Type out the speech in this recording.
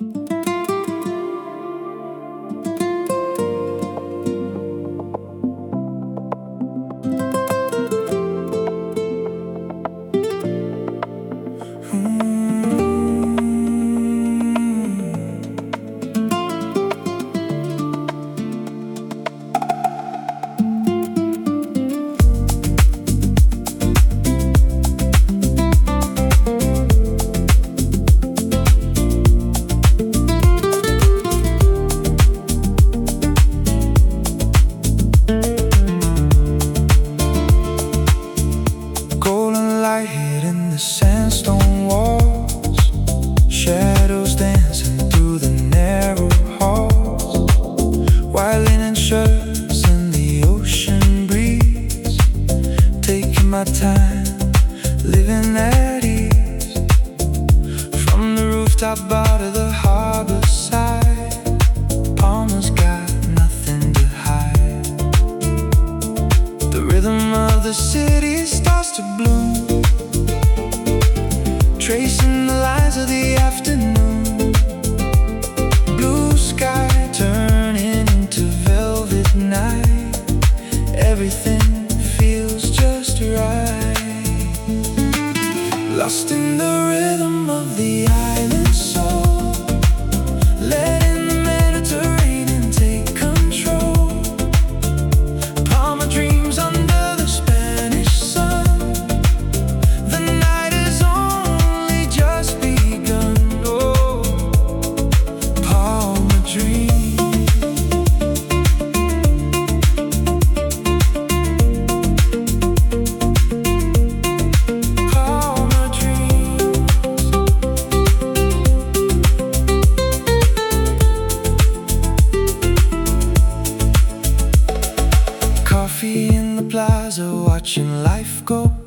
Hitting the sandstone walls, shadows dancing through the narrow halls, white linen shirts in the ocean breeze, taking my time, living at ease. From the rooftop bar to the harbor side, Palmer's got nothing to hide. The rhythm of the city starts to bloom, tracing the lines of the afternoon. Blue sky turning into velvet night, everything feels just right. Lost in the rhythm of the island soul, letting the Mediterranean take control. Palmer dreams under the Spanish sun. The night is only just begun. Oh, Palmer dreams. Palmer dreams. Coffee in the plaza, watching life go